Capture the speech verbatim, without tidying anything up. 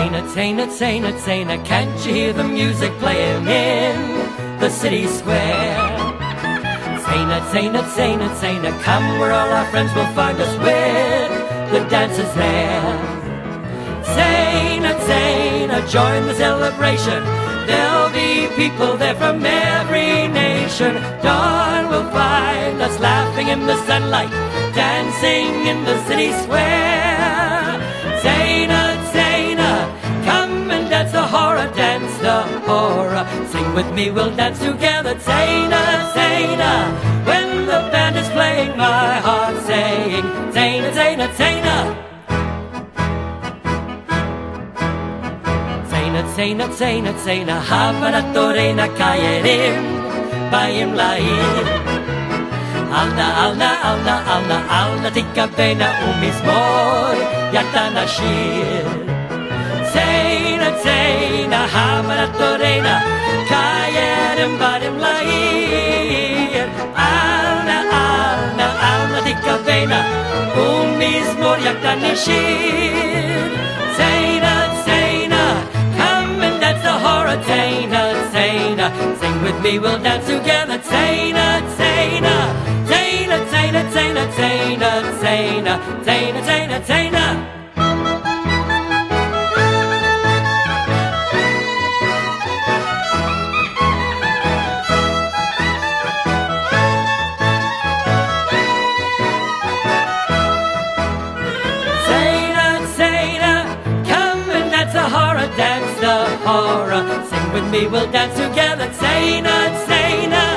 Zaina, Zaina, Zaina, Zaina, can't you hear the music playing in the city square? Zaina, Zaina, Zaina, Zaina, come where all our friends will find us with the dancers there. Zaina, Zaina, join the celebration. There'll be people there from every nation. Dawn will find us laughing in the sunlight, dancing in the city square. Zaina, Zaina, come and dance the hora, dance the hora. Sing with me, we'll dance together. Zaina, Zaina, when the band is playing, my heart's saying Zaina, Zaina, Zaina. Zaina, Zaina, Zaina, Zaina, habarato reina kayerim, bayim laim. Alna, alna, alna, alna, alna, tika bena umismor, yata nashir. Zaina, Zaina, habarato reina kayerim, bayim laim. Alna, alna, alna, tika bena umismor, yata nashir. Zaina, Zaina, Zaina, Zaina, sing with me, we'll dance together. Zaina, Zaina, Zaina, Zaina, Zaina, Zaina, Zaina, Zaina, Zaina, Zaina. Dance the hora, sing with me, we'll dance together. Zaina, Zaina,